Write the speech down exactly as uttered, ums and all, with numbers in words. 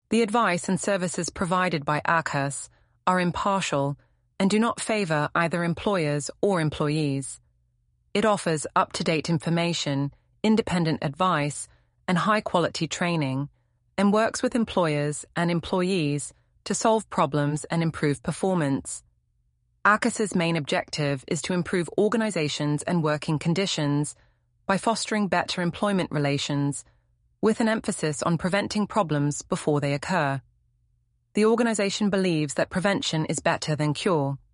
The advice and services provided by ACAS are impartial and do not favor either employers or employees. It offers up-to-date information, independent advice, and high-quality training, and works with employers and employees to solve problems and improve performance. ACAS's main objective is to improve organizations and working conditions by fostering better employment relations, with an emphasis on preventing problems before they occur. The organization believes that prevention is better than cure.